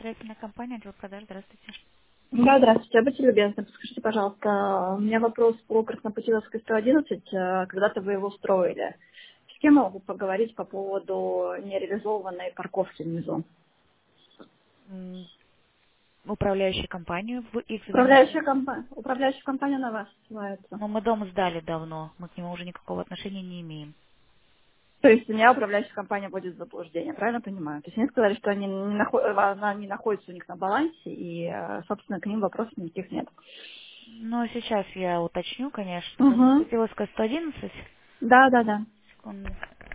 Строительная компания, отдел продаж, здравствуйте. Да, здравствуйте. Будьте любезны, подскажите, пожалуйста, у меня вопрос по Краснопутиловской 111. Когда-то вы его строили. С кем я могу поговорить по поводу нереализованной парковки внизу? М, Управляющую компанию в их Управляющая компания на вас ссылается. но мы дом сдали давно, мы к нему уже никакого отношения не имеем. То есть у меня управляющая компания будет в заблуждение, правильно понимаю? То есть они сказали, что она не находится у них на балансе, и, собственно, к ним вопросов никаких нет. Но сейчас я уточню, конечно. Угу. Краснопутиловская 111. Да, да, да. Секунду.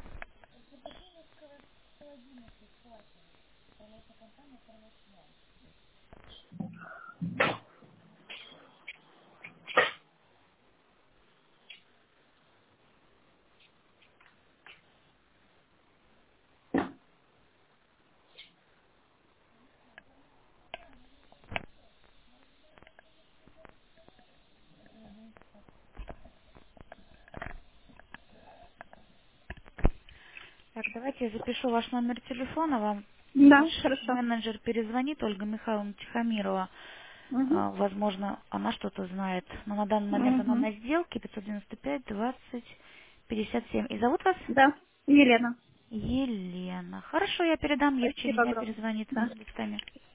Так, давайте я запишу ваш номер телефона, вам Да, наш хорошо. менеджер перезвонит, Ольга Михайловна Тихомирова. Угу. Возможно, она что-то знает. Но на данный момент она Угу. на сделке 595 20 57. И зовут вас? Да, Елена. Елена. Хорошо, я передам ей в Спасибо течение дня, огромное. перезвонит Да. вам с листами.